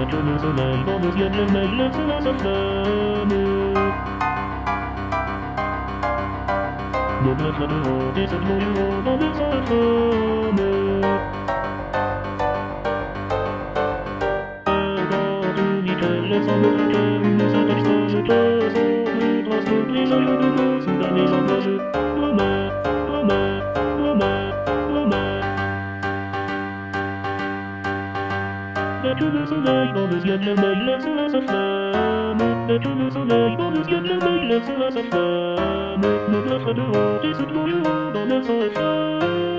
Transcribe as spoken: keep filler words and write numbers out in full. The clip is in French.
Dès que le soleil dans le ciel, le mail laisse sa flamme. Nos deux frères dehors, et cette voyous dans le saframe. Les américains, nous sont extrages, que sont les transports, les joyaux de nos soldats, les embrageux. Loin, loin, loin, loin. Dès que le soleil dans le ciel, le mail laisse sa flamme. Dès que le soleil dans le ciel, le mail laisse sa flamme. Nos deux frères de haut, et cette voyous dans le sang et flamme.